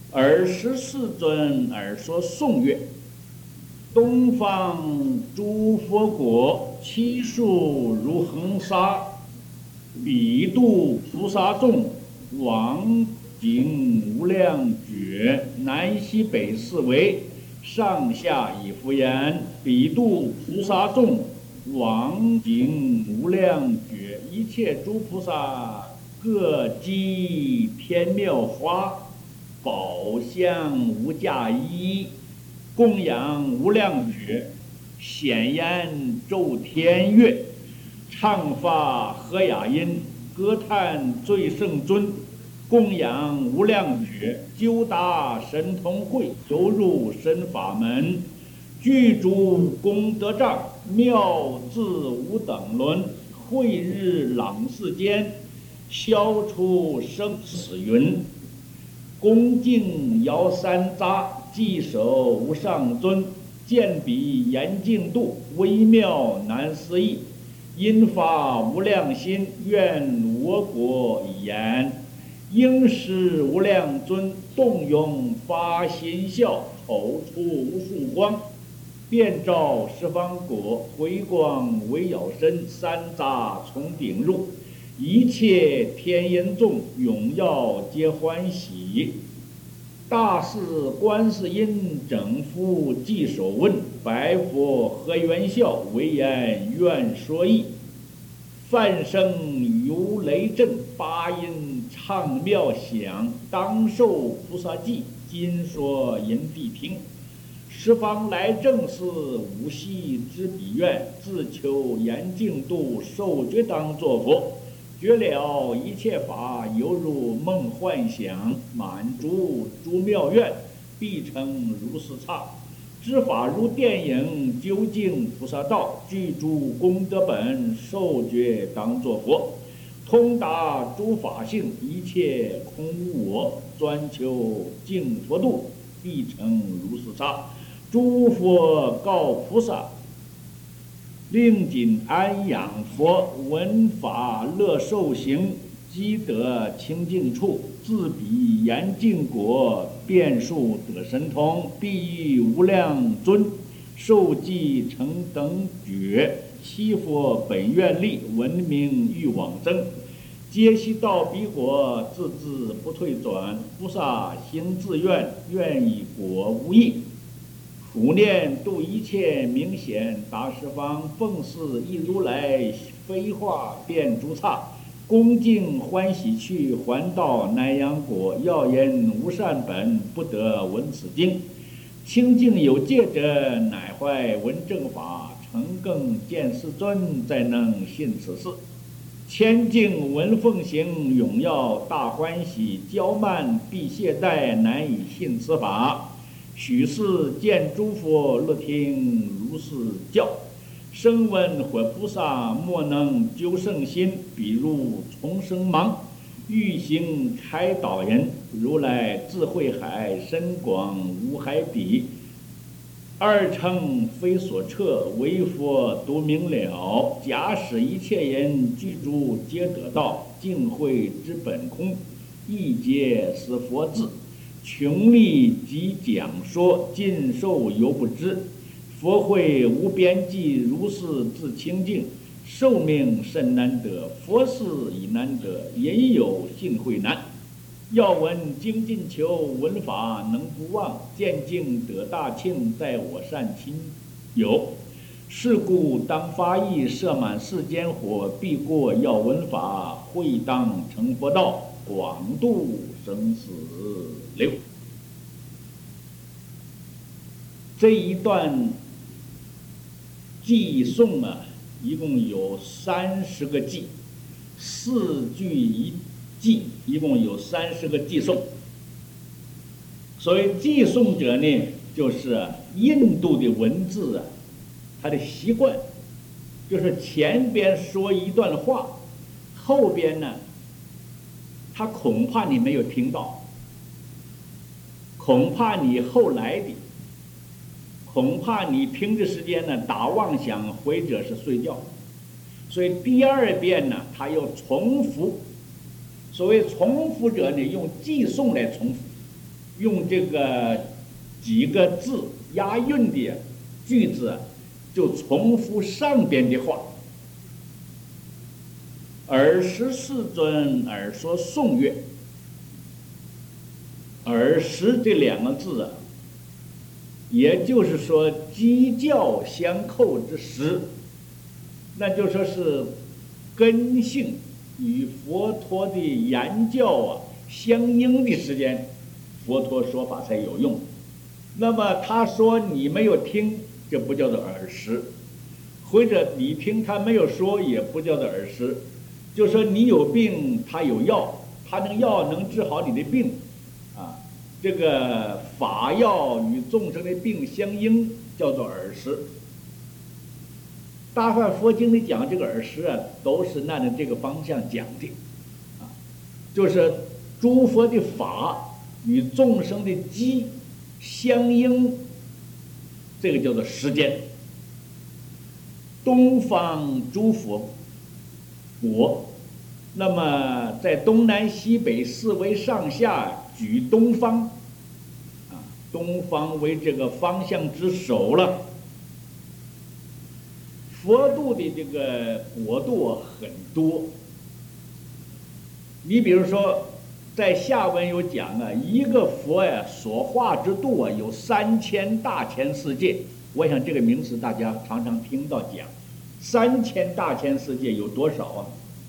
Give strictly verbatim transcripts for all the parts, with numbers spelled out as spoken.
尔时世尊而说颂曰：东方诸佛国，其数如恒沙，彼度菩萨众，往经无量觉。南西北四维，上下以复言。彼度菩萨众，往经无量觉。一切诸菩萨各积天妙花，宝香无价衣，供养无量觉，显言咒天乐，唱法和雅音，歌叹最圣尊，供养无量觉，究达神通慧，游入神法门，具足功德障，妙智无等伦，慧日朗世间，消除生死云。恭敬摇三匝，稽首无上尊，见彼严净度，微妙难思议。因发无量心，愿我国以言。应是无量尊，动用发心笑，口出无数光，遍照十方国，回光为耀身，三匝从顶入，一切天音众，永耀皆欢喜。大士观世音整复稽首问，白佛何缘笑，唯言愿说意。梵声如雷震，八音唱妙响，当受菩萨记，今说因谛听。十方来正是，无系之彼愿，自求严净度，受觉当作佛。觉了一切法，犹如梦幻想，满足诸妙愿，必成如是刹。知法如电影，究竟菩萨道，具诸功德本，受觉当作佛。通达诸法性，一切空无我，专求净佛度，必成如是刹。诸佛告菩萨，令谨安养佛，闻法乐受行，积得清净处，自彼严净果，遍数得神通，必遇无量尊，受记成等觉。七佛本愿力，闻名欲往生，皆悉到彼果，自自不退转。菩萨行自愿，愿以果无异。普念度一切明显达十方，奉事一如来，飞化遍诸刹，恭敬欢喜去，还到南阳果。要言无善本，不得闻此经。清净有戒者，乃怀闻正法，诚更见世尊，再能信此事。千敬闻奉行，永耀大欢喜，骄慢必懈怠，难以信此法。许是见诸佛，乐听如是教。声闻或菩萨，莫能究圣心，比如重生盲，欲行开导人。如来智慧海，深广无海底，二乘非所测，唯佛独明了。假使一切人具足，皆得道，净慧之本空，亦皆是佛智。穷力即讲说，尽受犹不知。佛慧无边际，如是自清净，寿命甚难得。佛事已难得，也有信慧难。要闻精进求，闻法能不忘，见境得大庆，在我善亲友。是故当发意，摄满世间火，必过要闻法，会当成佛道，广度生死流。这一段偈颂啊，一共有三十个偈，四句一偈，一共有三十个偈颂。所谓偈颂者呢，就是印度的文字啊，它的习惯就是前边说一段话，后边呢，他恐怕你没有听到，恐怕你后来的，恐怕你听的时间呢打妄想，或者是睡觉，所以第二遍呢，他又重复。所谓重复者呢，用偈颂来重复。 用这个几个字押韵的句子，就重复上边的话。尔时世尊而说颂乐，尔时这两个字啊，也就是说鸡叫相扣之时，那就说是根性与佛陀的言教啊相应的时间，佛陀说法才有用。那么他说你没有听，这不叫做耳识；或者你听他没有说，也不叫做耳识。就说你有病，他有药，他那个药能治好你的病，啊，这个法药与众生的病相应，叫做耳识。大梵佛经里讲这个耳识啊，都是按照这个方向讲的，啊，就是诸佛的法与众生的机相应，这个叫做时间。东方诸佛国，那么在东南西北四维上下举东方，啊，东方为这个方向之首了。佛度的这个国度很多，你比如说在下文有讲啊，一个佛呀所化之度啊有三千大千世界。我想这个名词大家常常听到讲，三千大千世界有多少啊？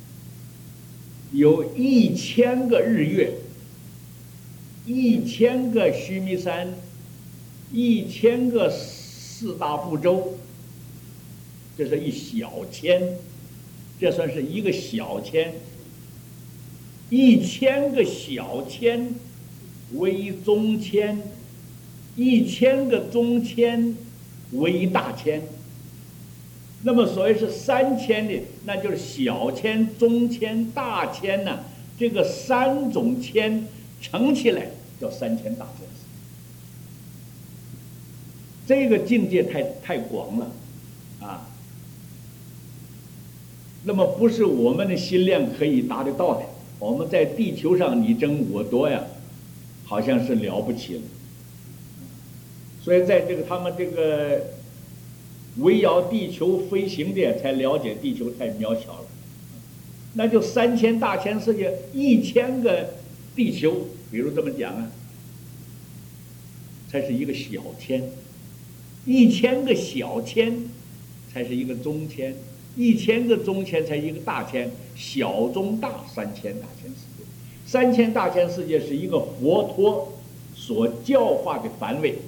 有一千个日月，一千个须弥山，一千个四大部洲，这是一小千，这算是一个小千。一千个小千为中千，一千个中千为大千。那么所谓是三千的，那就是小千、中千、大千呢、啊，这个三种千乘起来叫三千大千。这个境界太太广了，啊。那么不是我们的心量可以达得到的。我们在地球上你争我夺呀，好像是了不起了。所以在这个他们这个围绕地球飞行的才了解地球太渺小了。那就三千大千世界，一千个地球，比如这么讲啊，才是一个小千；一千个小千才是一个中千；一千个中千才一个大千，小中大三千大千世界。三千大千世界是一个佛陀所教化的范围。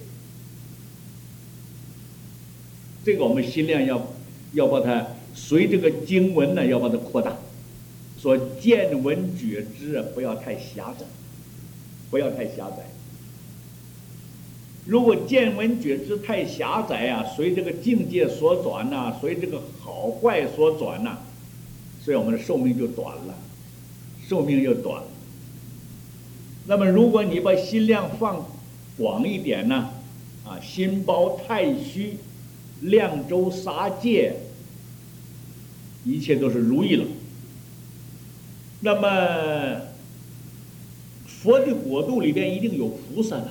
这个我们心量要要把它随这个经文呢，要把它扩大，说见闻觉知啊，不要太狭窄，不要太狭窄。如果见闻觉知太狭窄啊，随这个境界所转呐、啊，随这个好坏所转呐、啊，所以我们的寿命就短了，寿命就短了。那么如果你把心量放广一点呢，啊，心包太虚，量周杀戒，一切都是如意了。那么佛的国度里边一定有菩萨的，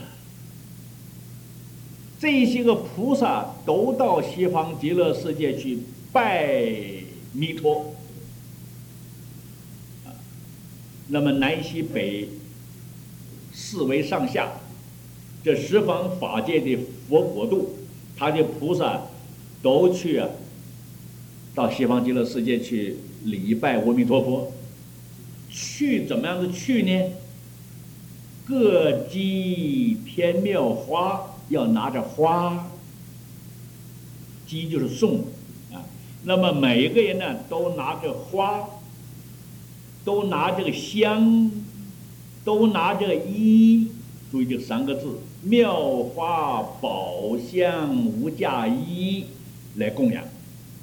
这些个菩萨都到西方极乐世界去拜弥陀，那么南西北四维上下这十方法界的佛国度，他的菩萨都去啊，到西方极乐世界去礼拜阿弥陀佛。去怎么样的去呢？各积天妙花，要拿着花，积就是送啊。那么每个人呢，都拿着花，都拿这个香，都拿这个衣，注意这三个字：妙花宝香无价衣来供养。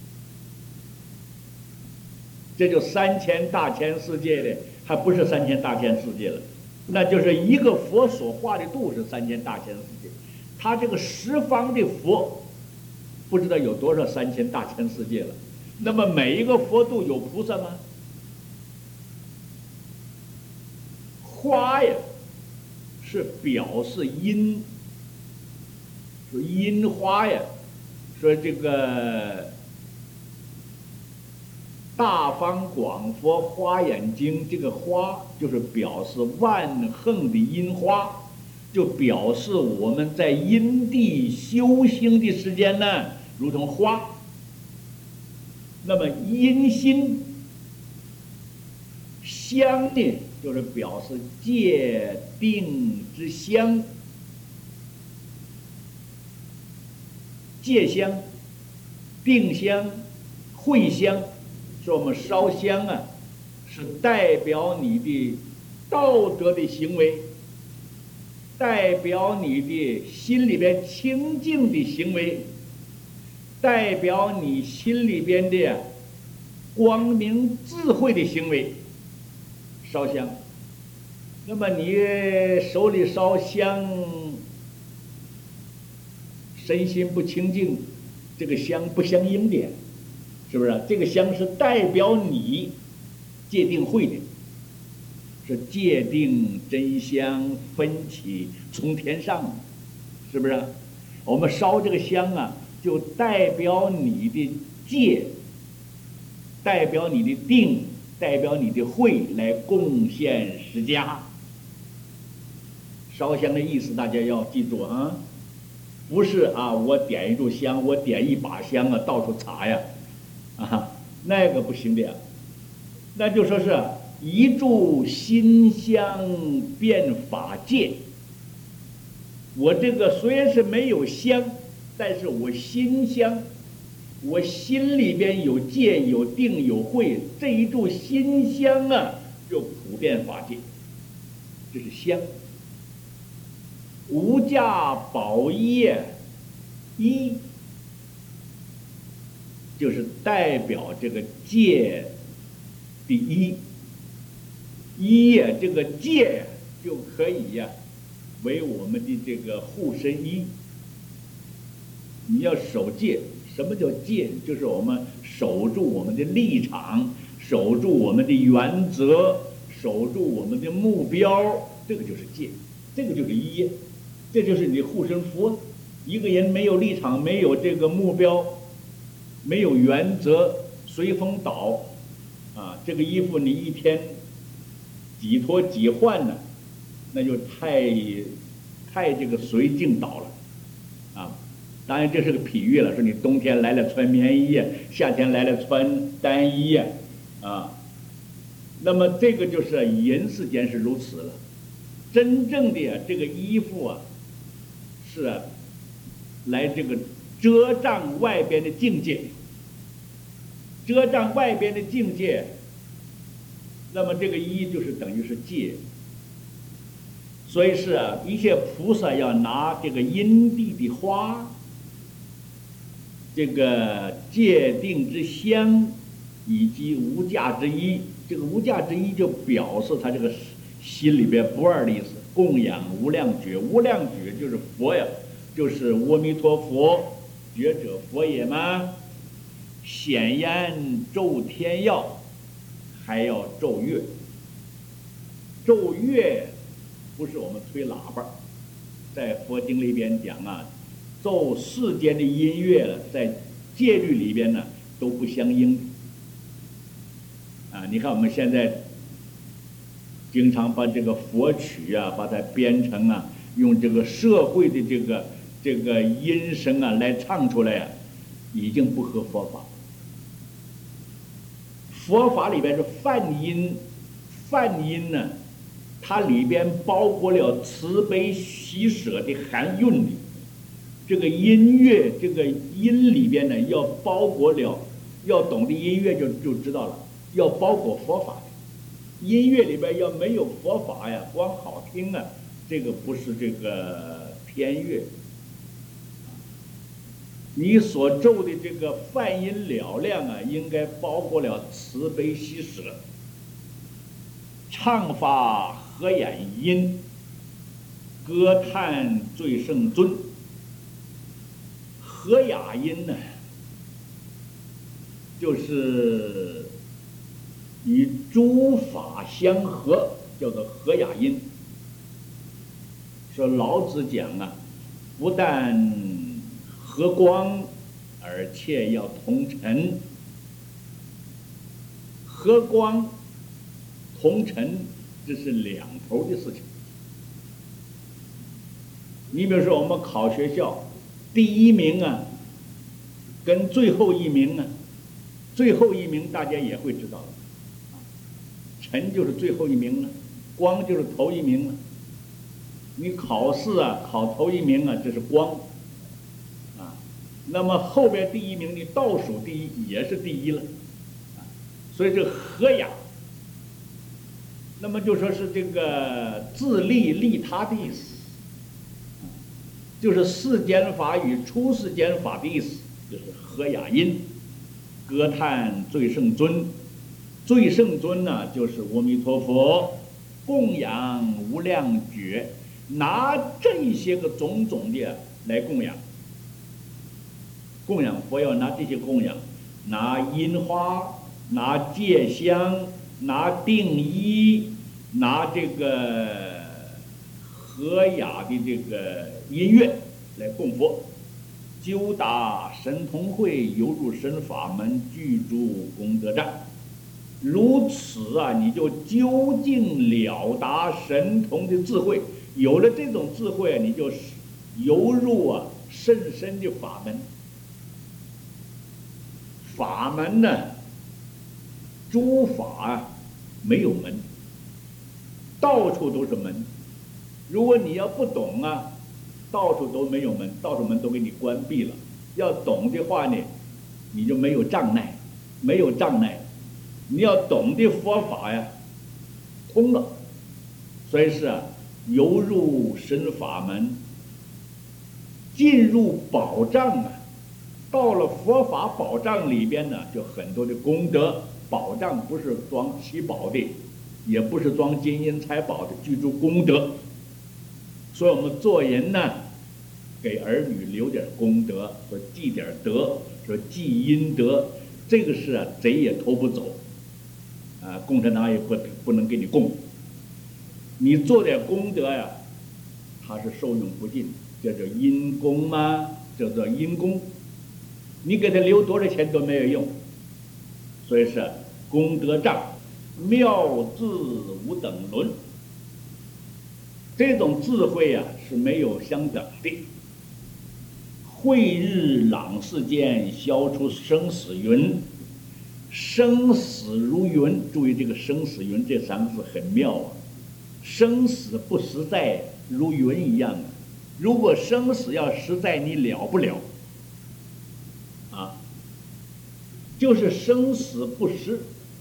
这就三千大千世界的，还不是三千大千世界了，那就是一个佛所化的度是三千大千世界。他这个十方的佛，不知道有多少三千大千世界了。那么每一个佛度有菩萨吗？花呀， 是表示音，说音花呀，说这个大方广佛花眼经，这个花就是表示万恒的樱花，就表示我们在因地修行的时间呢，如同花。那么阴心香呢，就是表示戒定之香，戒香、定香、慧香，是我们烧香啊，是代表你的道德的行为，代表你的心里边清净的行为，代表你心里边的光明智慧的行为。烧香，那么你手里烧香，身心不清净，这个香不相应的，是不是？这个香是代表你戒定慧的，是戒定真香分起从天上，是不是？我们烧这个香啊，就代表你的戒，代表你的定，代表你的慧，来贡献释迦。烧香的意思大家要记住啊，不是啊，我点一炷香，我点一把香啊，到处插呀，啊，那个不行的呀。那就说是一炷心香遍法界。我这个虽然是没有香，但是我心香，我心里边有戒有定有慧，这一炷心香啊，就普遍法界，这是香。无价宝衣，衣就是代表这个戒的衣，衣呀，这个戒就可以呀，为我们的这个护身衣。你要守戒，什么叫戒？就是我们守住我们的立场，守住我们的原则，守住我们的目标，这个就是戒，这个就是衣，这就是你的护身符。一个人没有立场，没有这个目标，没有原则，随风倒啊，这个衣服你一天几脱几换呢，那就太太这个随境倒了啊。当然这是个比喻了，说你冬天来了穿棉衣，夏天来了穿单衣啊。那么这个就是人世间是如此了。真正的这个衣服啊，是啊，来这个遮障外边的境界，遮障外边的境界。那么这个衣就是等于是戒。所以是啊，一切菩萨要拿这个因地的花，这个戒定之香，以及无价之衣。这个无价之衣就表示他这个心里边不二的意思。供养无量觉，无量觉就是佛呀，就是阿弥陀佛，觉者佛也吗？显言咒天要，还要奏乐。奏乐不是我们吹喇叭，在佛经里边讲啊，奏世间的音乐了，在戒律里边呢都不相应啊。你看我们现在经常把这个佛曲啊，把它编成啊，用这个社会的这个这个音声啊来唱出来啊，已经不合佛法。佛法里边是梵音，梵音呢，它里边包括了慈悲喜舍的含蕴的。这个音乐，这个音里边呢，要包裹了，要懂得音乐就就知道了，要包裹佛法。音乐里边要没有佛法呀，光好听啊，这个不是这个天乐。你所奏的这个梵音嘹亮啊，应该包括了慈悲喜舍。唱法合眼音，歌叹最胜尊。和雅音呢，就是与诸法相合，叫做和雅音。 说老子讲啊，不但和光，而且要同尘。和光同尘，这是两头的事情。你比如说，我们考学校，第一名啊，跟最后一名啊，最后一名大家也会知道的，尘就是最后一名了，光就是头一名了。你考试啊，考头一名啊，这是光，啊，那么后边第一名，你倒数第一也是第一了，啊，所以这和雅，那么就说是这个自利利他的意思，就是世间法与出世间法的意思，就是和雅音。歌叹最圣尊，最圣尊呢，就是阿弥陀佛，供养无量觉，拿这些个种种的来供养。供养佛要拿这些供养，拿樱花，拿戒香，拿定衣，拿这个和雅的这个音乐来供佛。究达神通会，犹入神法门，具足功德站。如此啊，你就究竟了达神通的智慧。有了这种智慧，你就游入啊甚深的法门。法门呢，诸法啊没有门，到处都是门。如果你要不懂啊，到处都没有门，到处门都给你关闭了。要懂的话呢，你就没有障碍，没有障碍。你要懂的佛法呀，通了。所以是啊，游入神法门，进入宝藏啊。到了佛法宝藏里边呢，就很多的功德。宝藏不是装七宝的，也不是装金银财宝的，具足功德。所以我们做人呢，给儿女留点功德，说积点德，说积阴德，这个是啊，贼也偷不走，啊，共产党也不不能给你供。你做点功德呀，它是受用不尽，叫做因功吗？叫做因功。你给他留多少钱都没有用，所以是功德障，妙智无等伦。这种智慧啊是没有相等的。慧日朗世间，消除生死云。生死如云，注意这个生死云这三个字很妙啊。生死不实在，如云一样啊。如果生死要实在，你了不了啊？就是生死不实，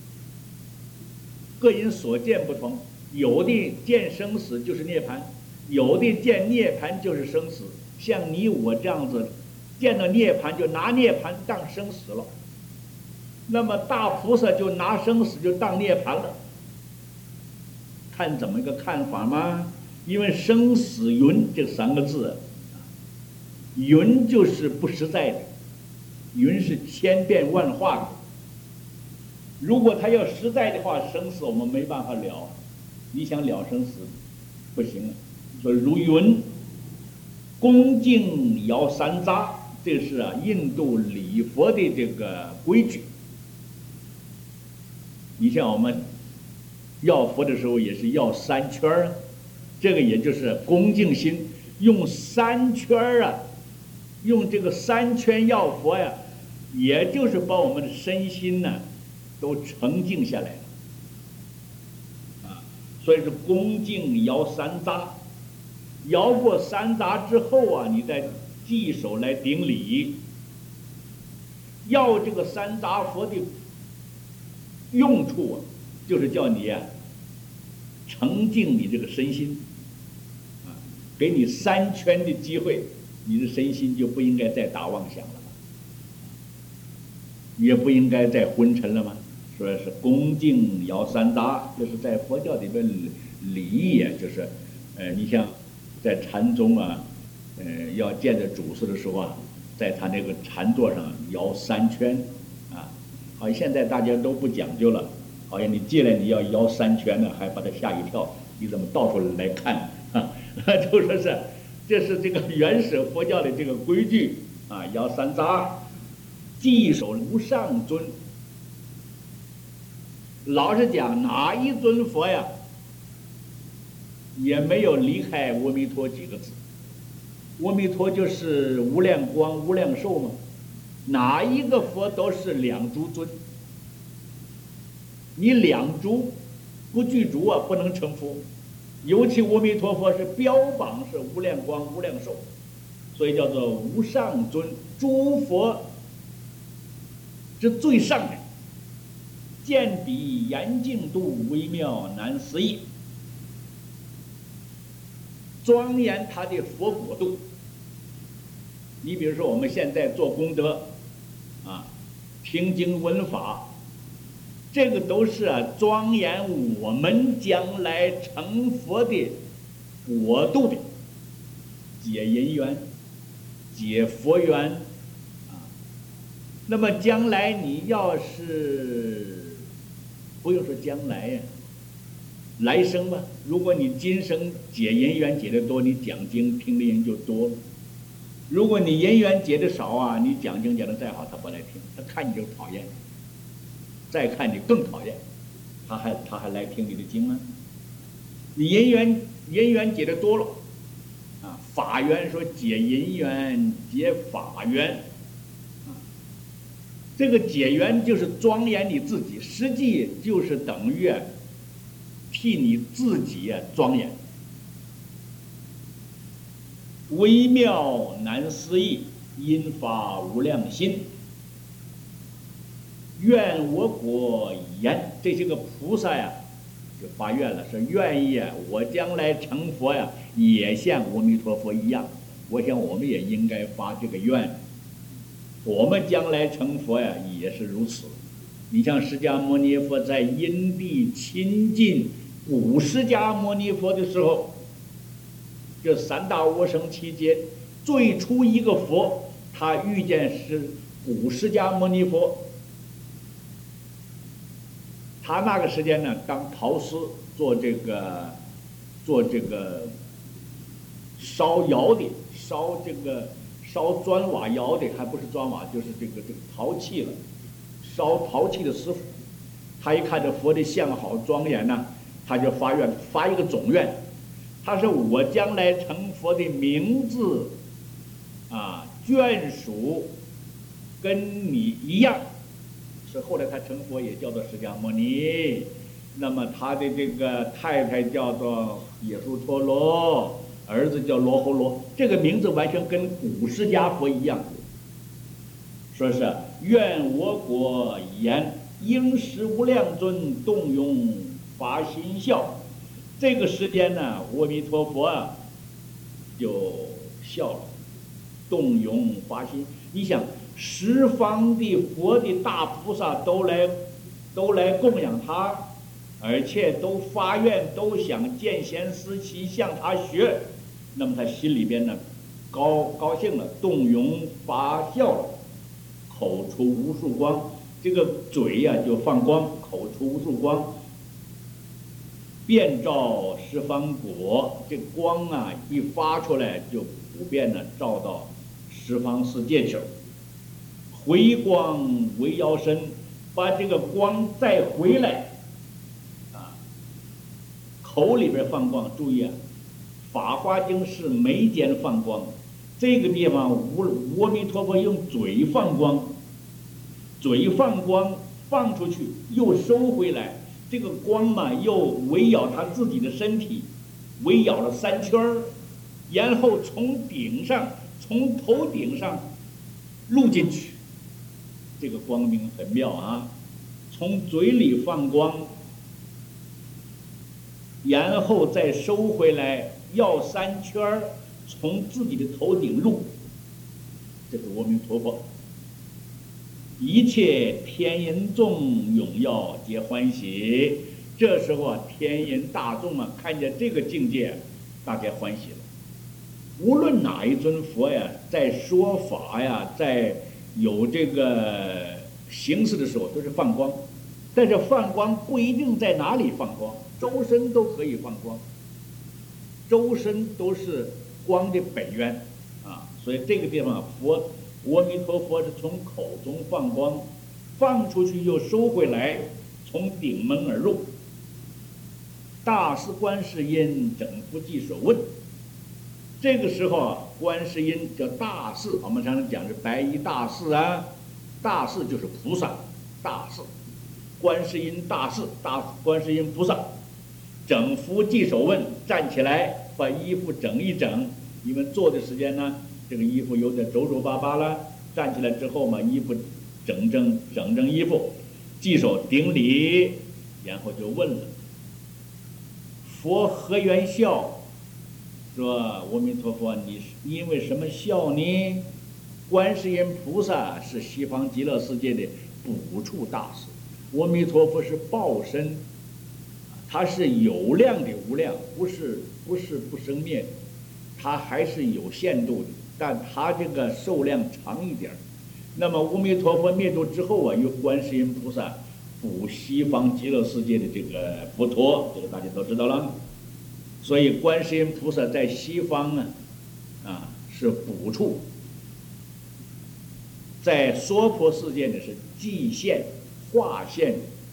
个人所见不同。有的见生死就是涅槃，有的见涅槃就是生死。像你我这样子，见到涅槃就拿涅槃当生死了，那么大菩萨就拿生死就当涅槃了。看怎么一个看法吗？因为生死云这三个字，云就是不实在的，云是千变万化的。如果他要实在的话，生死我们没办法了。你想了生死，不行了。说如云，恭敬摇三匝，这是啊印度礼佛的这个规矩。你像我们要佛的时候也是要三圈儿，这个也就是恭敬心，用三圈儿啊，用这个三圈要佛呀，也就是把我们的身心呢都沉静下来了。所以是恭敬摇三匝，摇过三匝之后啊，你再稽首来顶礼。要这个三匝佛的用处啊，就是叫你啊沉静你这个身心，啊，给你三圈的机会，你的身心就不应该再打妄想了嘛，也不应该再昏沉了嘛。说是恭敬摇三匝，这是在佛教里边礼仪，就是，呃，你像在禅宗啊，呃，要见着主事的时候啊，在他那个禅座上摇三圈，啊，好像现在大家都不讲究了，好像你进来你要摇三圈呢，还把他吓一跳，你怎么到处来看啊？ 就说是这是这个原始佛教的这个规矩啊，要三匝，祭守无上尊。老实讲，哪一尊佛呀，也没有离开阿弥陀几个字。阿弥陀就是无量光、无量寿嘛，哪一个佛都是两足尊。你两足不具足啊，不能成佛。尤其阿弥陀佛是标榜是无量光、无量寿，所以叫做无上尊，诸佛之最上人，见彼严净度，微妙难思议，庄严他的佛国度。你比如说我们现在做功德啊，听经闻法，这个都是啊庄严我们将来成佛的国度的，解因缘，解佛缘啊。那么将来你要是不用说将来呀，来生吧，如果你今生解因缘解得多，你讲经听的人就多了。如果你因缘结的少啊，你讲经讲的再好，他不来听，他看你就讨厌，再看你更讨厌，他还他还来听你的经吗？你因缘因缘结的多了，啊，法缘说解因缘解法缘，啊，这个解缘就是庄严你自己，实际就是等于替你自己庄严。微妙难思议，因法无量心。愿我果言，这些个菩萨呀，就发愿了，说愿意啊，我将来成佛呀，也像阿弥陀佛一样。我想我们也应该发这个愿，我们将来成佛呀，也是如此。你像释迦牟尼佛在因地亲近古释迦牟尼佛的时候，这三大无生期间，最初一个佛，他遇见是古释迦牟尼佛。他那个时间呢，当陶师做这个做这个烧窑的，烧这个烧砖瓦窑的，还不是砖瓦，就是这个这个陶器了，烧陶器的师傅。他一看这佛的像好庄严呢，他就发愿，发一个总愿。他说我将来成佛的名字啊眷属跟你一样，是后来他成佛也叫做释迦牟尼。那么他的这个太太叫做耶输陀罗，儿子叫罗侯罗，这个名字完全跟古释迦佛一样。说是愿我果言，应识无量尊，动用发心笑。这个时间呢，阿弥陀佛啊，就笑了，动用发心。你想，十方的佛的大菩萨都来，都来供养他，而且都发愿，都想见贤思齐，向他学。那么他心里边呢，高高兴了，动用发笑了，口出无数光，这个嘴呀、啊、就放光，口出无数光。遍照十方国，这光啊一发出来，就普遍的照到十方世界去了。回光为腰身，把这个光再回来，啊，口里边放光。注意啊，《法华经》是眉间放光，这个地方无阿弥陀佛用嘴放光，嘴放光放出去又收回来。这个光嘛，又围绕他自己的身体，围绕了三圈儿，然后从顶上，从头顶上录进去。这个光明很妙啊！从嘴里放光，然后再收回来，绕三圈儿，从自己的头顶录。这是阿弥陀佛。一切天人众踊跃皆欢喜，这时候啊，天人大众啊，看见这个境界，大家欢喜了。无论哪一尊佛呀，在说法呀，在有这个形式的时候，都是放光。但是放光不一定在哪里放光，周身都可以放光。 周身都是光的本源啊，所以这个地方佛阿弥陀佛是从口中放光，放出去又收回来，从顶门而入。大士观世音整复稽首问，这个时候啊，观世音叫大士，我们常常讲是白衣大士啊，大士就是菩萨，大士，观世音大士，大观世音菩萨，整复稽首问，站起来把衣服整一整，因为坐的时间呢，这个衣服有点皱皱巴巴了，站起来之后嘛，衣服整整整整衣服，稽首顶礼，然后就问了：佛何缘笑？说阿弥陀佛，你因为什么笑呢？观世音菩萨是西方极乐世界的补处大士，阿弥陀佛是报身，它是有量的无量，不是不是不生灭的，它还是有限度的，但它这个寿量长一点。那么阿弥陀佛灭度之后啊，由观世音菩萨补西方极乐世界的这个佛陀，这个大家都知道了。所以观世音菩萨在西方啊，啊是补处，在娑婆世界呢是寂现、化现。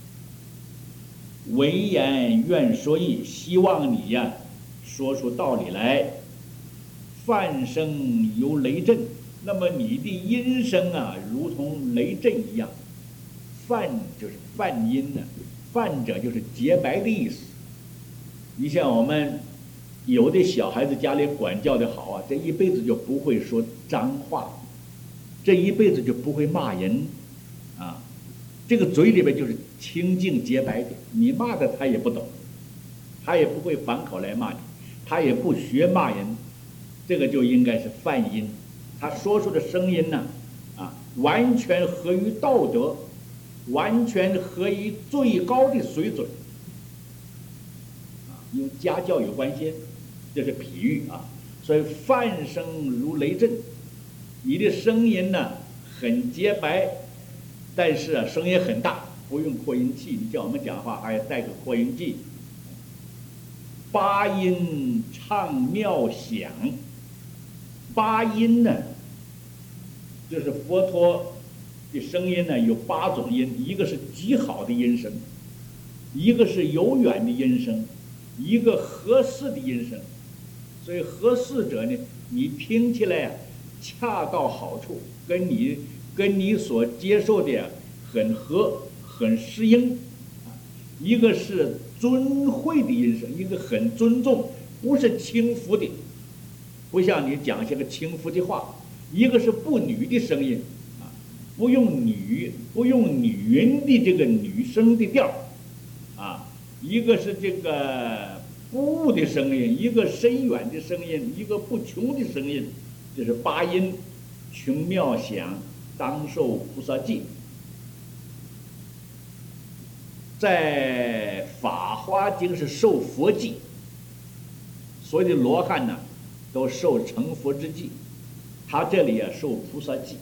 闻言愿说义，希望你呀、啊、说出道理来。梵声犹雷震，那么你的音声啊，如同雷震一样。梵就是梵音呢、啊，梵者就是洁白的意思。你像我们有的小孩子家里管教的好啊，这一辈子就不会说脏话，这一辈子就不会骂人，啊，这个嘴里边就是清净洁白的，你骂的他也不懂，他也不会反口来骂你，他也不学骂人，这个就应该是梵音，他说出的声音呢，啊，完全合于道德，完全合于最高的水准。因为家教有关系，这是譬喻啊，所以梵声如雷震，你的声音呢很洁白，但是啊声音很大，不用扩音器，你叫我们讲话还要带个扩音器。八音唱妙响，八音呢，就是佛陀的声音呢有八种音，一个是极好的音声，一个是悠远的音声，一个合适的音声，所以合适者呢，你听起来啊，恰到好处，跟你跟你所接受的很合，很适应。一个是尊惠的音声，一个很尊重，不是轻浮的，不像你讲些个轻浮的话。一个是不女的声音，啊，不用女不用女人的这个女声的调，啊。一个是这个不悟的声音，一个深远的声音，一个不穷的声音，这是八音，穷妙响，当受菩萨记。在法华经是受佛记，所有的罗汉呢都受成佛之记，他这里啊受菩萨记。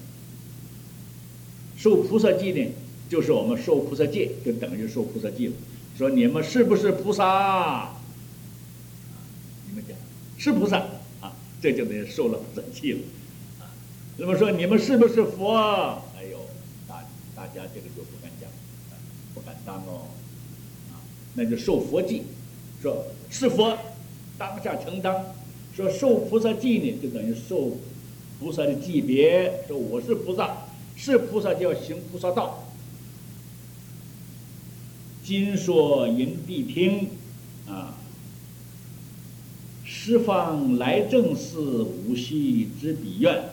受菩萨记呢，就是我们受菩萨戒，就等于受菩萨记了。说你们是不是菩萨？你们讲是菩萨啊，这就等于受了菩萨戒了啊。那么说你们是不是佛？哎呦，大大家这个就不敢讲，不敢当哦，啊，那就受佛记。说是佛，当下承当。说受菩萨记呢，就等于受菩萨的级别。说我是菩萨，是菩萨就要行菩萨道。今说引谛听，啊，十方来正士，无系之彼愿。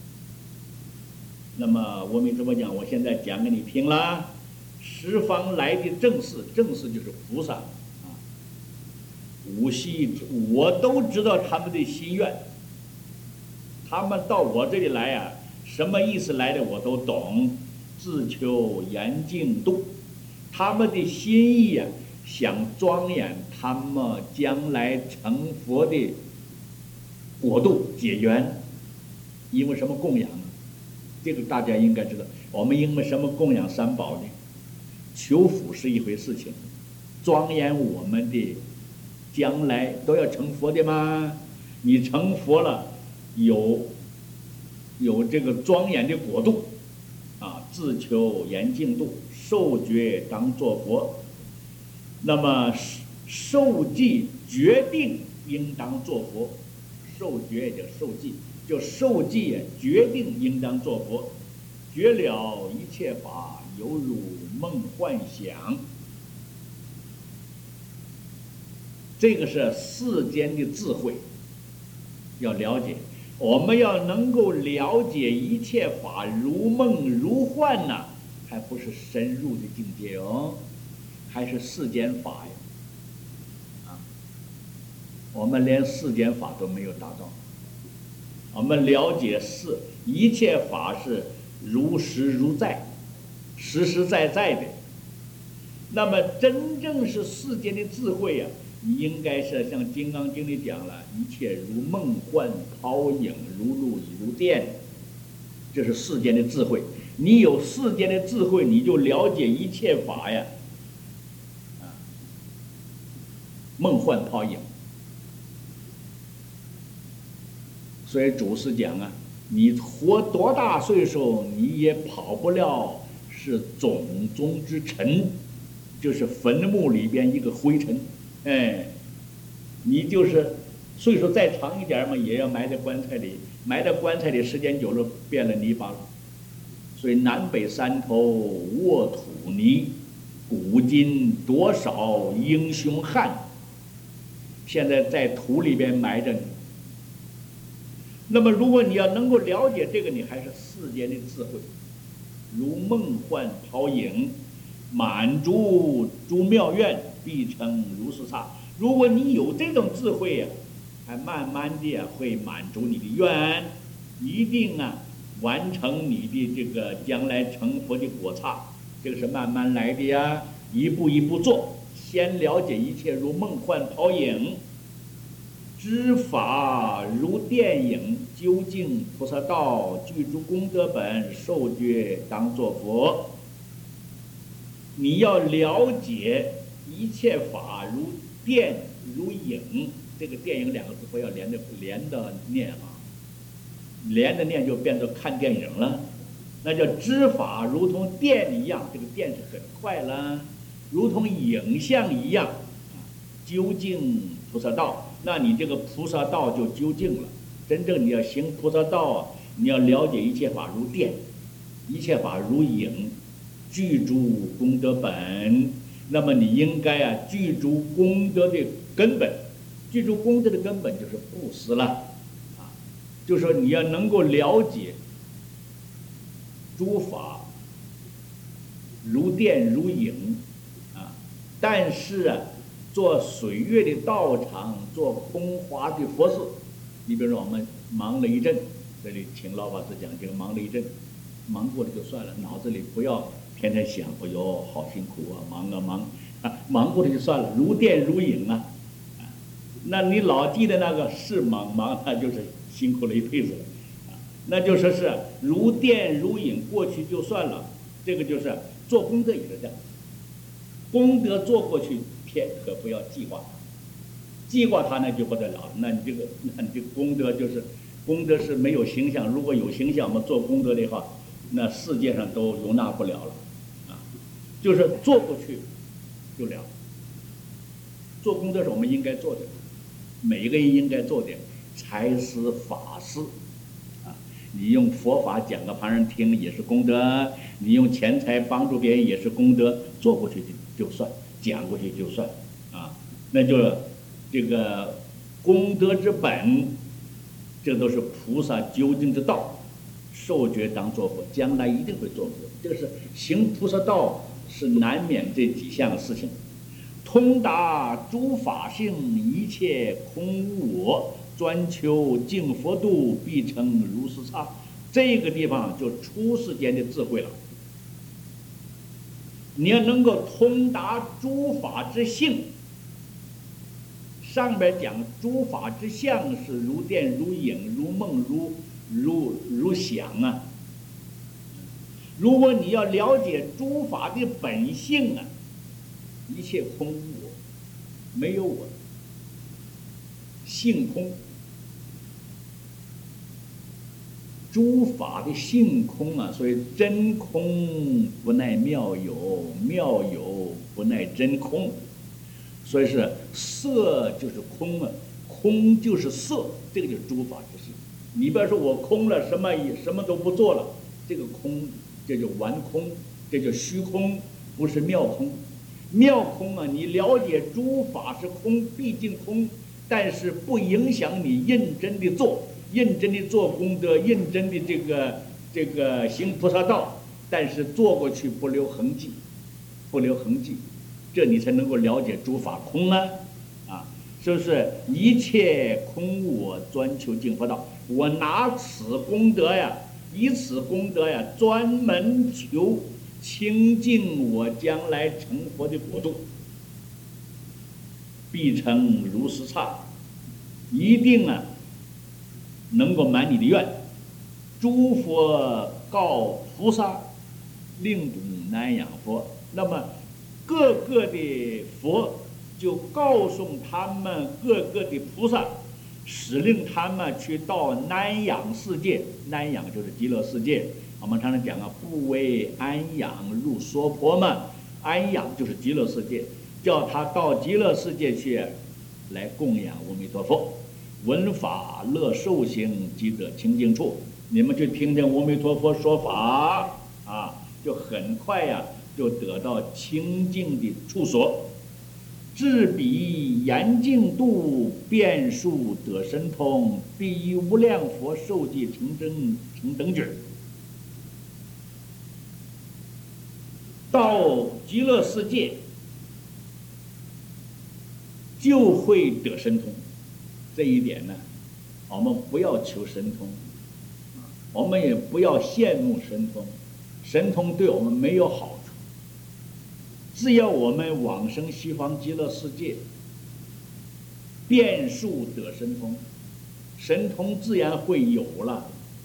那么阿弥陀佛讲，我现在讲给你听啦。十方来的正士，正士就是菩萨啊，无系，我都知道他们的心愿。他们到我这里来啊，什么意思来的我都懂，自求严净度。他们的心意啊，想庄严他们将来成佛的国度解缘。因为什么供养呢？这个大家应该知道。我们因为什么供养三宝呢？求福是一回事情，庄严我们的将来都要成佛的吗？你成佛了，有有这个庄严的国度，啊，自求严净度，受觉当作佛。那么受记决定应当作佛，受觉也叫受记，就受记决定应当作佛，觉了一切法犹如梦幻想。这个是世间的智慧，要了解。我们要能够了解一切法如梦如幻呐、啊，还不是深入的境界哦，还是世间法呀。啊，我们连世间法都没有达到。我们了解是一切法是如实如在，实实在在的。那么真正是世间的智慧呀、啊。你应该是像《金刚经》里讲了，一切如梦幻泡影，如露如电，这是世间的智慧。你有世间的智慧，你就了解一切法呀，啊，梦幻泡影。所以祖师讲啊，你活多大岁数，你也跑不了是种中之尘，就是坟墓里边一个灰尘。哎，你就是岁数再长一点嘛，也要埋在棺材里，埋在棺材里时间久了变了泥巴了。所以南北山头卧土泥，古今多少英雄汉，现在在土里边埋着你。那么如果你要能够了解这个，你还是世间的智慧，如梦幻泡影，满足诸妙愿，必成如是刹。如果你有这种智慧呀、啊，还慢慢的、啊、会满足你的愿，一定啊完成你的这个将来成佛的果刹。这个是慢慢来的呀，一步一步做。先了解一切如梦幻泡影，知法如电影，究竟菩萨道，具足功德本，受觉当作佛。你要了解一切法如电如影，这个电影两个字不要连着连着念啊，连着念就变成看电影了。那叫知法如同电一样，这个电是很快了，如同影像一样，究竟菩萨道，那你这个菩萨道就究竟了。真正你要行菩萨道啊，你要了解一切法如电，一切法如影，具足功德本。那么你应该啊具足功德的根本，具足功德的根本就是布施了啊，就是说你要能够了解诸法如电如影啊，但是啊做水月的道场，做空华的佛事，你比如说我们忙了一阵，这里请老法师讲这个忙了一阵，忙过了就算了，脑子里不要天天想，哎呦好辛苦啊，忙啊忙啊，忙过了就算了，如电如影啊，啊，那你老记得那个是忙忙，那就是辛苦了一辈子了，啊，那就说是如电如影，过去就算了，这个就是做功德也是这样，功德做过去，天可不要计划它，计划它那就不得了了，那你这个那你这个功德就是功德是没有形象，如果有形象，我们做功德的话，那世界上都容纳不了了，啊，就是做过去就了。做功德是我们应该做的，每一个人应该做的财施法施，啊，你用佛法讲给旁人听也是功德，你用钱财帮助别人也是功德，做过去就就算，讲过去就算，啊，那就这个功德之本，这都是菩萨究竟之道，受觉当作佛，将来一定会做佛。这个是行菩萨道是难免这几项事情。通达诸法性，一切空无我，专求净佛度，必成如是刹。这个地方就出世间的智慧了。你要能够通达诸法之性，上边讲诸法之相是如电如影如梦如如如想啊。如果你要了解诸法的本性啊，一切空无我，没有我， 性空。诸法的性空啊，所以真空不耐妙有，妙有不耐真空，所以是色就是空啊，空就是色，这个就是诸法之性。你不要说我空了，什么什么都不做了，这个空这就完空，这就虚空，不是妙空。妙空啊，你了解诸法是空，毕竟空，但是不影响你认真的做。认真的做功德，认真的这个这个行菩萨道，但是做过去不留痕迹，不留痕迹，这你才能够了解诸法空啊！啊，是不是？一切空我专求净佛道，我拿此功德呀，以此功德呀，专门求清净我将来成佛的国度，必成如是刹，一定啊！能够满你的愿，诸佛告菩萨，令度难养佛。那么各个的佛就告诉他们各个的菩萨，使令他们去到南养世界。南养就是极乐世界。我们常常讲啊，不为安养入娑婆嘛，安养就是极乐世界，叫他到极乐世界去，来供养阿弥陀佛。闻法乐受行，即得清净处。你们去听听阿弥陀佛说法啊，就很快呀、啊，就得到清净的处所。至彼严净度，遍数得神通，必无量佛受记成真成等觉。到极乐世界，就会得神通。这一点呢，我们不要求神通，我们也不要羡慕神通，神通对我们没有好处。只要我们往生西方极乐世界，遍数得神通，神通自然会有了。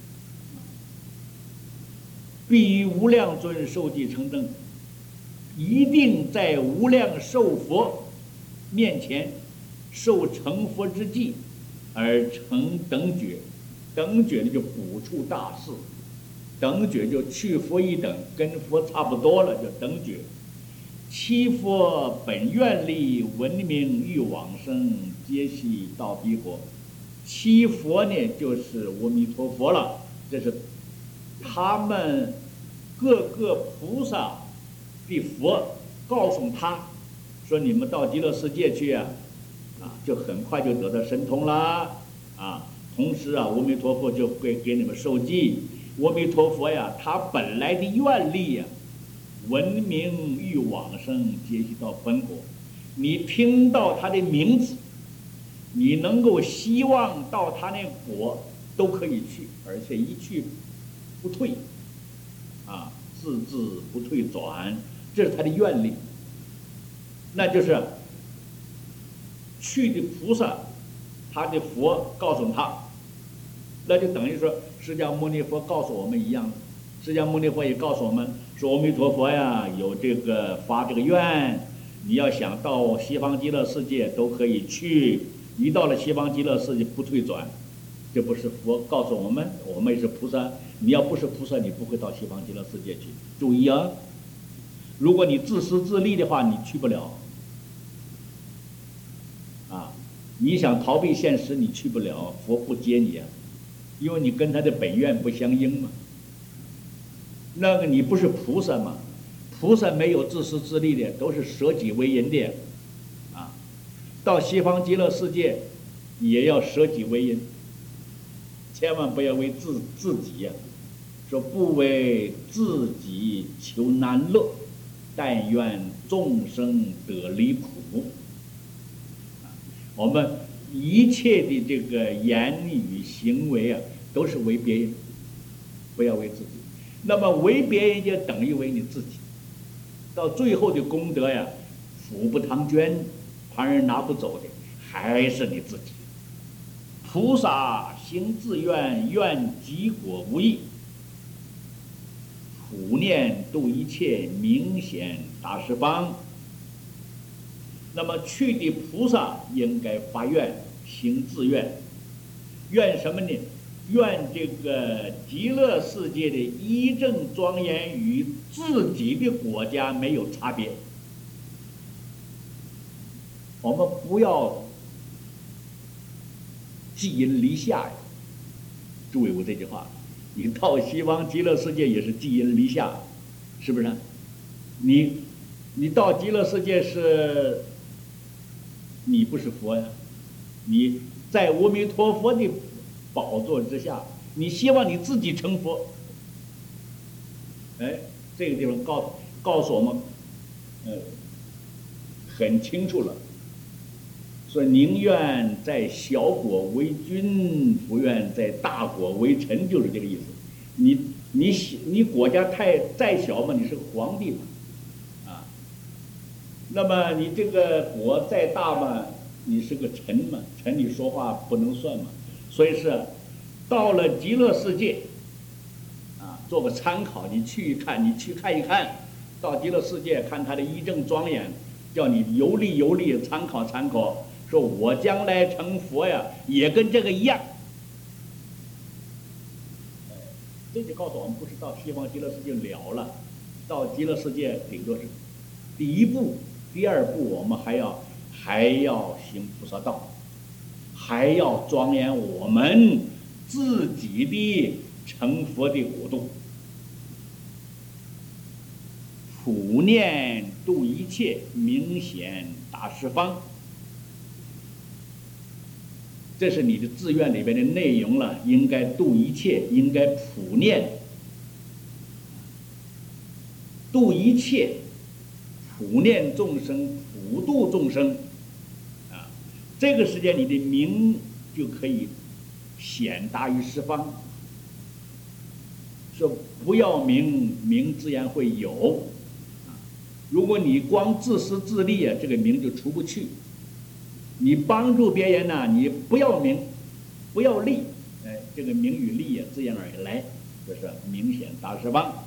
必于无量尊受记成正，一定在无量寿佛面前受成佛之际，而成等觉。等觉就补处大事，等觉就去佛一等，跟佛差不多了，叫等觉。七佛本愿力，闻名欲往生，皆悉到彼国。七佛呢，就是阿弥陀佛了，这是他们各个菩萨的佛告诉他说：“你们到极乐世界去啊！”啊，就很快就得到神通啦！啊，同时啊，阿弥陀佛就会给你们受记。阿弥陀佛呀，他本来的愿力呀，闻名欲往生，皆悉到本国。你听到他的名字，你能够希望到他那国都可以去，而且一去不退，啊，字字不退转，这是他的愿力。那就是去的菩萨，他的佛告诉他，那就等于说释迦牟尼佛告诉我们一样。释迦牟尼佛也告诉我们说，阿弥陀佛呀，有这个发这个愿，你要想到西方极乐世界都可以去，一到了西方极乐世界不退转。这不是佛告诉我们，我们也是菩萨。你要不是菩萨，你不会到西方极乐世界去。注意啊，如果你自私自利的话，你去不了。啊，你想逃避现实，你去不了，佛不接你啊，因为你跟他的本愿不相应嘛。那个你不是菩萨嘛？菩萨没有自私自利的，都是舍己为人的，啊，到西方极乐世界也要舍己为人，千万不要为自自己呀、啊。说不为自己求难乐，但愿众生得离苦。我们一切的这个言语行为啊，都是为别人，不要为自己。那么为别人就等于为你自己，到最后的功德呀，福不唐捐，旁人拿不走的，还是你自己。菩萨行自愿，愿极果无异。普念度一切，明显大十方。那么去的菩萨应该发愿， 行自愿，愿什么呢？愿这个极乐世界的一正庄严与自己的国家没有差别。我们不要寄因离下呀！注意我这句话，你到西方极乐世界也是寄因离下，是不是？你你到极乐世界是，你不是佛呀，你在阿弥陀佛的宝座之下，你希望你自己成佛。哎，这个地方告告诉我们，呃，很清楚了，说宁愿在小国为君，不愿在大国为臣，就是这个意思。你你你国家太再小嘛，你是个皇帝嘛，啊，那么你这个国再大嘛，你是个臣嘛，臣你说话不能算嘛。所以是到了极乐世界，啊，做个参考，你去一看，你去看一看，到极乐世界看他的一正庄严，叫你游历游历，参考参考。说我将来成佛呀，也跟这个一样。这就告诉我们，不是到西方极乐世界了了，到极乐世界顶多是第一步，第二步我们还要还要行菩萨道。还要庄严我们自己的成佛的国度，普念度一切，明显大十方。这是你的志愿里边的内容了，应该度一切，应该普念，度一切，普念众生，普度众生。这个时间你的名就可以显大于十方。说不要名，名自然会有。如果你光自私自利啊，这个名就出不去。你帮助别人呢、啊，你不要名，不要利，哎，这个名与利也自然而来，这是明显大十方。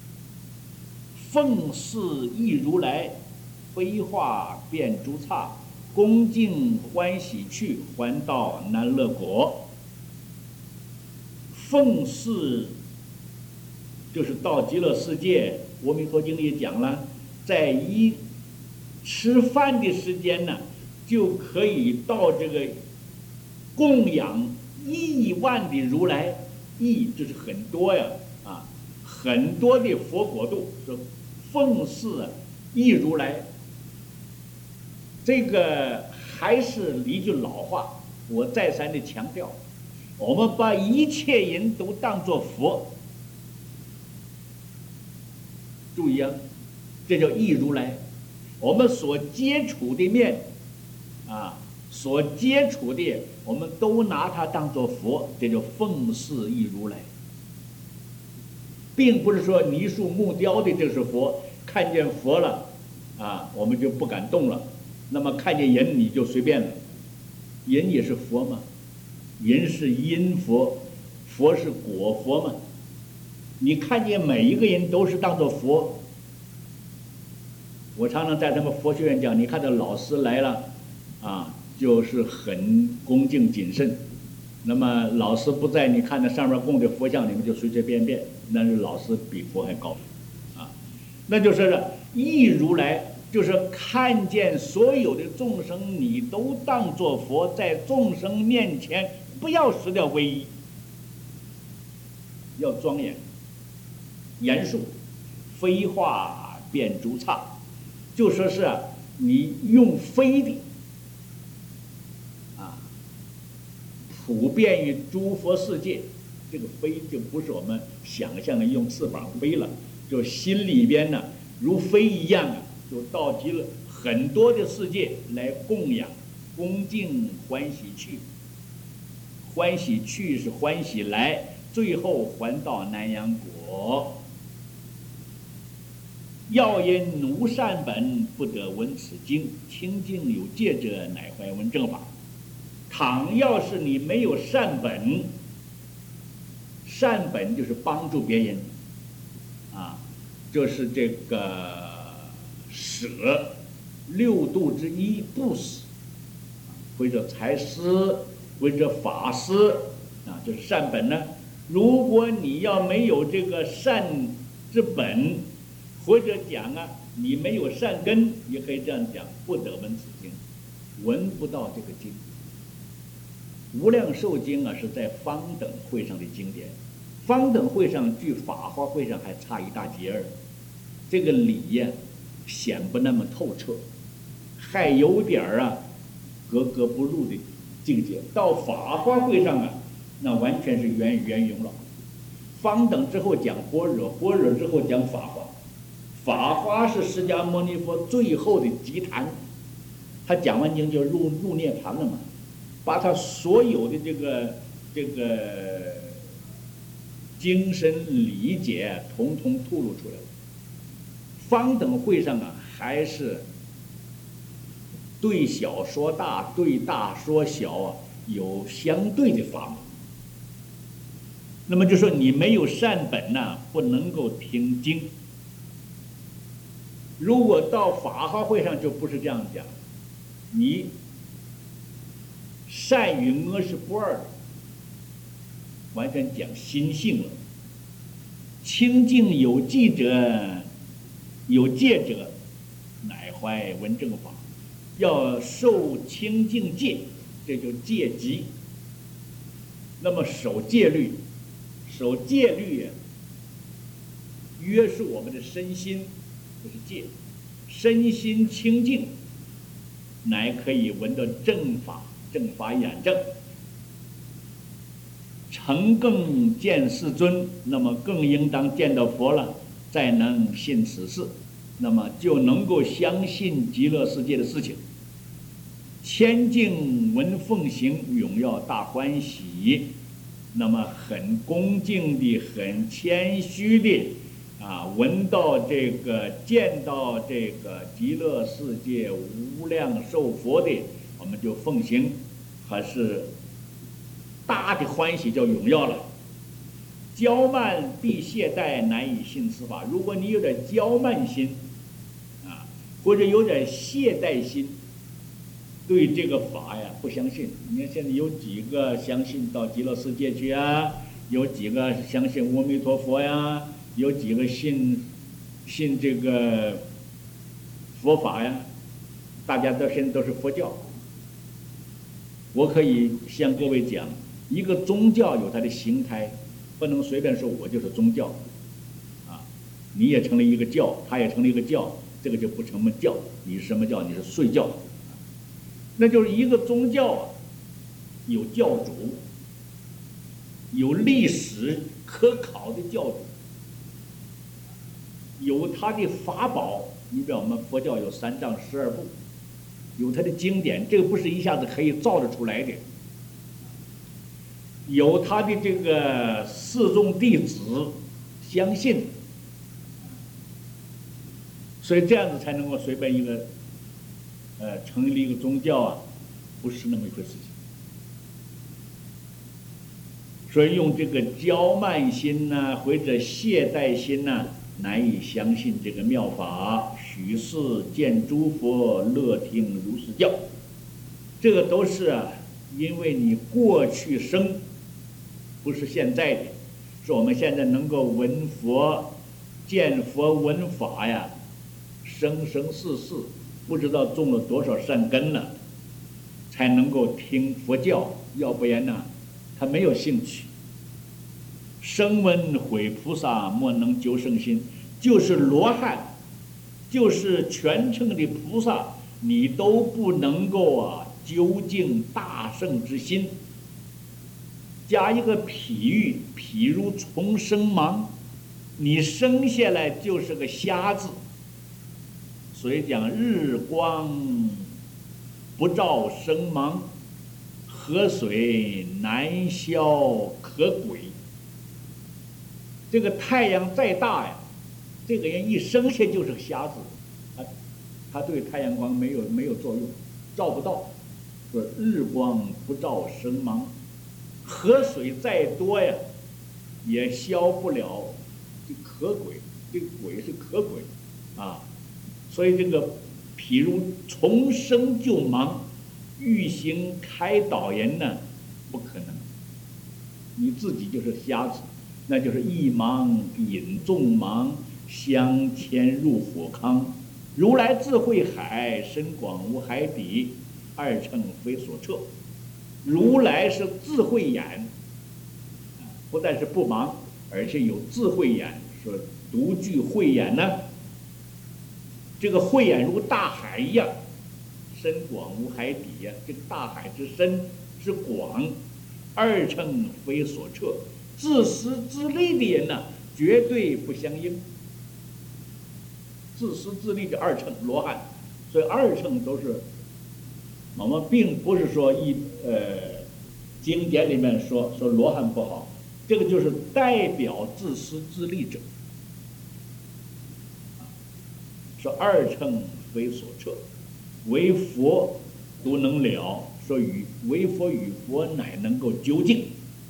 奉事亦如来，非化变诸刹。恭敬欢喜去，还到南乐国。奉事就是到极乐世界，《阿弥陀经》里讲了，在一吃饭的时间呢，就可以到这个供养亿万的如来，亿就是很多呀，啊，很多的佛国度，说奉事亦如来。这个还是一句老话，我再三的强调，我们把一切人都当作佛，注意啊，这叫亦如来。我们所接触的面，啊，所接触的，我们都拿它当作佛，这叫奉事亦如来。并不是说泥塑木雕的这是佛，看见佛了，啊，我们就不敢动了。那么看见人你就随便了，人也是佛嘛，人是因佛，佛是果佛嘛。你看见每一个人都是当作佛。我常常在他们佛学院讲，你看到老师来了，啊，就是很恭敬谨慎。那么老师不在，你看到上面供的佛像，你们就随随便便，那是老师比佛还高，啊，那就是亦如来。就是看见所有的众生，你都当作佛，在众生面前不要失掉威仪，要庄严、严肃，非化变诸刹，就说是啊，你用非的啊，普遍于诸佛世界。这个飞就不是我们想象的用翅膀飞了，就心里边呢如飞一样啊。就到极了很多的世界来供养、恭敬、欢喜去，欢喜去是欢喜来，最后还到南阳国。要因无善本，不得闻此经。清净有戒者，乃怀闻正法。倘要是你没有善本，善本就是帮助别人，啊，就是这个舍六度之一，布施。 或者财师，或者法师啊，就是善本呢。如果你要没有这个善之本，或者讲啊，你没有善根，也可以这样讲，不得闻此经，闻不到这个经。无量寿经啊，是在方等会上的经典，方等会上距法华会上还差一大截儿，这个理呀显不那么透彻，还有点儿啊格格不入的境界。到法华会上啊，那完全是圆圆融了。方等之后讲般若，般若之后讲法华，法华是释迦牟尼佛最后的集坛，他讲完经就入入涅盘了嘛，把他所有的这个这个精神理解统统吐露出来了。方等会上啊，还是对小说大，对大说小啊，有相对的法门。那么就说你没有善本呐、啊，不能够听经。如果到法华会上就不是这样讲，你善与恶是不二的，完全讲心性了。清净有记者，有戒者，乃怀闻正法。要受清净戒，这就戒集。那么守戒律，守戒律呀，约束我们的身心，这是戒。身心清净，乃可以闻到正法，正法眼正。诚更见世尊，那么更应当见到佛了，再能信此事，那么就能够相信极乐世界的事情。千敬闻奉行，永耀大欢喜，那么很恭敬的，很谦虚的啊，闻到这个，见到这个极乐世界无量寿佛的，我们就奉行，还是大的欢喜，叫荣耀了。骄慢必懈怠，难以信此法。如果你有点骄慢心啊，或者有点懈怠心，对这个法呀不相信。你看现在有几个相信到极乐世界去啊？有几个相信阿弥陀佛呀？有几个信信这个佛法呀？大家都现在都是佛教。我可以向各位讲，一个宗教有它的形态，不能随便说我就是宗教啊。你也成了一个教，他也成了一个教，这个就不成么教。你是什么教？你是睡教。那就是一个宗教啊，有教主，有历史可考的教主，有他的法宝。你比如我们佛教有三藏十二部，有他的经典，这个不是一下子可以造得出来的。有他的这个四众弟子相信，所以这样子才能够随便一个呃成立一个宗教啊，不是那么一回事情。所以用这个骄慢心呐、啊，或者懈怠心呐、啊，难以相信这个妙法。许是见诸佛，乐听如是教。这个都是啊，因为你过去生不是现在的，是我们现在能够闻佛、见佛、闻法呀，生生世世不知道种了多少善根了，才能够听佛教。要不然呢，他没有兴趣。声闻毁菩萨，莫能究圣心，就是罗汉，就是全称的菩萨，你都不能够啊究竟大圣之心。加一个譬喻，譬如从生盲，你生下来就是个瞎子，所以讲日光不照生盲，河水难消可鬼。这个太阳再大呀，这个人一生下就是个瞎子，他他对太阳光没有没有作用，照不到。说日光不照生盲，河水再多呀，也消不了这可鬼。这个鬼是可鬼啊，所以这个譬如从生就盲， 欲行开导人呢，不可能，你自己就是瞎子，那就是一盲引众盲，相牵入火坑。如来智慧海，深广无海底，二乘非所测。如来是智慧眼，不但是不盲，而且有智慧眼，说独具慧眼呢。这个慧眼如大海一样，深广无海底呀、啊。这个大海之深之广，二乘非所测。自私自利的人呢、啊，绝对不相应。自私自利的二乘罗汉，所以二乘都是我们并不是说一呃经典里面说说罗汉不好，这个就是代表自私自利者。说二乘非所测，唯佛独能了。说与唯佛与佛乃能够究竟。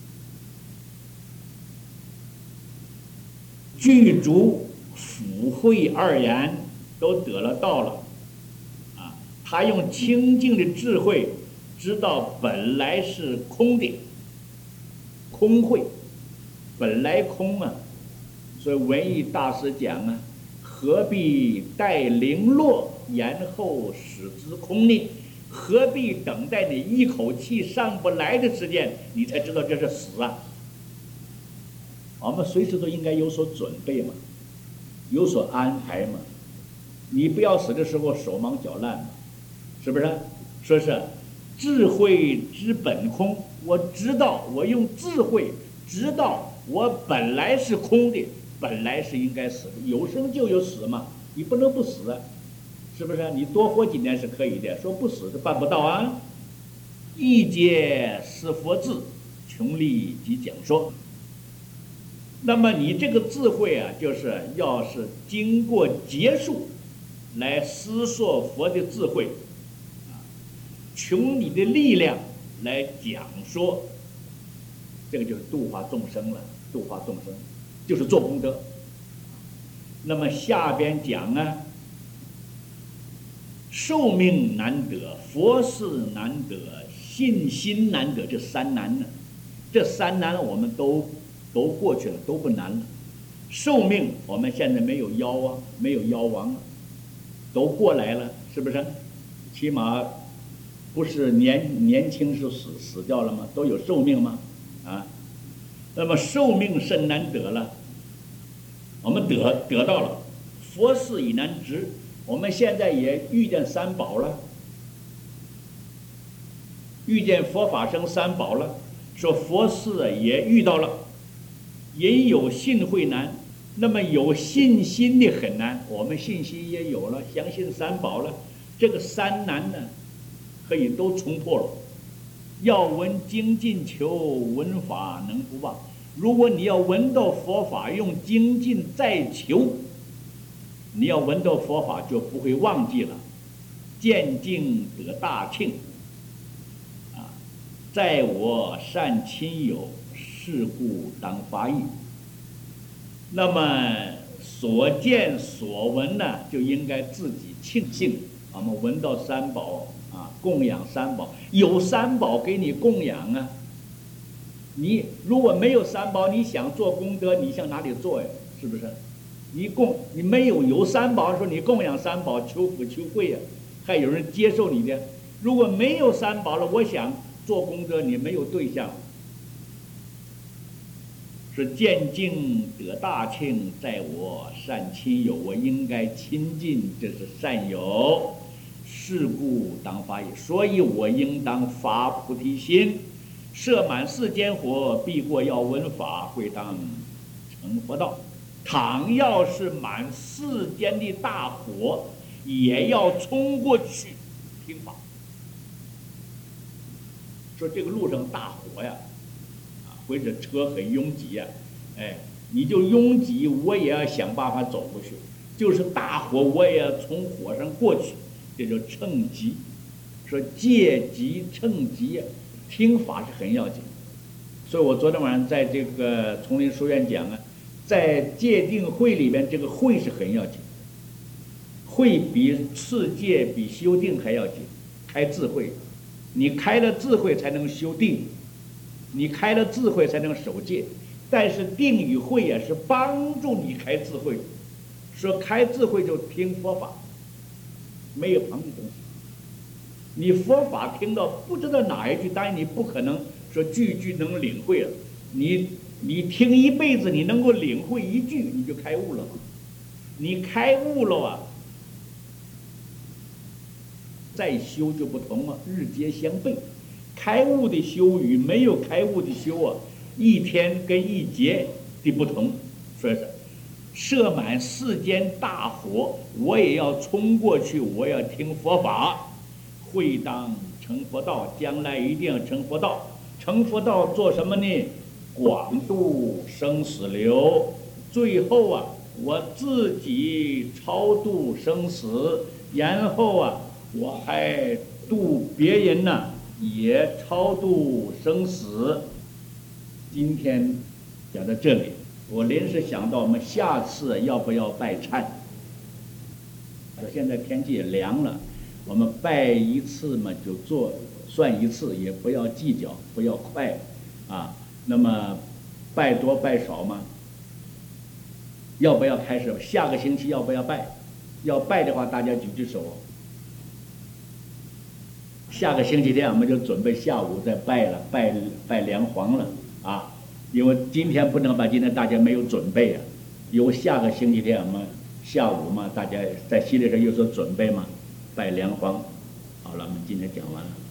具足辅慧二言都得了道了，啊，他用清净的智慧知道本来是空的，空慧，本来空啊，所以文艺大师讲啊，何必待零落，然后使之空呢？何必等待你一口气上不来的时间，你才知道这是死啊？我们随时都应该有所准备嘛，有所安排嘛。你不要死的时候手忙脚乱嘛，是不是？说是智慧之本空，我知道，我用智慧知道我本来是空的，本来是应该死的，有生就有死嘛，你不能不死啊，是不是？你多活几年是可以的，说不死都办不到啊。一节是佛智，穷力即讲说。那么你这个智慧啊，就是要是经过结束来思索佛的智慧，啊，穷你的力量来讲说，这个就是度化众生了。度化众生就是做功德。那么下边讲啊，寿命难得，佛事难得，信心难得，这三难呢？这三难我们都都过去了，都不难了。寿命我们现在没有夭啊，没有夭亡了，都过来了，是不是？起码不是年年轻是死死掉了吗？都有寿命吗？啊，那么寿命甚难得了，我们得得到了，佛事已难值。我们现在也遇见三宝了，遇见佛法僧三宝了，说佛事也遇到了。人有信会难，那么有信心的很难。我们信心也有了，相信三宝了，这个三难呢，可以都冲破了。要闻精进求，闻法能不忘。如果你要闻到佛法，用精进再求，你要闻到佛法就不会忘记了。见境得大庆，啊，在我善亲友，是故当发意。那么所见所闻呢，就应该自己庆幸。我们闻到三宝啊，供养三宝，有三宝给你供养啊。你如果没有三宝，你想做功德，你向哪里做呀？是不是？你供你没有有三宝，说你供养三宝，求福求贵呀，还有人接受你的。如果没有三宝了，我想做功德，你没有对象。是见境得大庆，在我善亲友，我应该亲近，这是善友。是故当发意，所以我应当发菩提心，摄满世间火，必过要闻法，会当成佛道。倘要是满世间的大火，也要冲过去听法。说这个路上大火呀，或者车很拥挤呀，哎，你就拥挤，我也要想办法走过去。就是大火，我也要从火上过去，这就乘机。说戒急乘急呀，听法是很要紧。所以我昨天晚上在这个丛林书院讲啊，在戒定慧里边，这个慧是很要紧，慧比持戒比修定还要紧，开智慧。 你开了智慧才能修定，你开了智慧才能守戒。但是定与慧也是帮助你开智慧。说开智慧就听佛法，没有旁的东西。你佛法听到不知道哪一句，当然你不可能说句句能领会了。你你听一辈子，你能够领会一句，你就开悟了。你开悟了啊，再修就不同了，日皆相悖。开悟的修与没有开悟的修啊，一天跟一节的不同。所以说，射满世间大火，我也要冲过去，我要听佛法，会当成佛道，将来一定要成佛道。成佛道做什么呢？广度生死流。最后啊，我自己超度生死，然后啊，我还度别人呢、啊，也超度生死。今天讲到这里，我临时想到我们下次要不要拜忏？现在天气也凉了，我们拜一次嘛，就做算一次，也不要计较，不要快啊。那么拜多拜少嘛？要不要开始？下个星期要不要拜？要拜的话，大家举举手。下个星期天我们就准备下午再拜了，拜拜梁皇了啊！因为今天不能拜，今天大家没有准备啊。有下个星期天我们下午嘛，大家在心里头有所准备嘛，拜梁皇。好了，我们今天讲完了。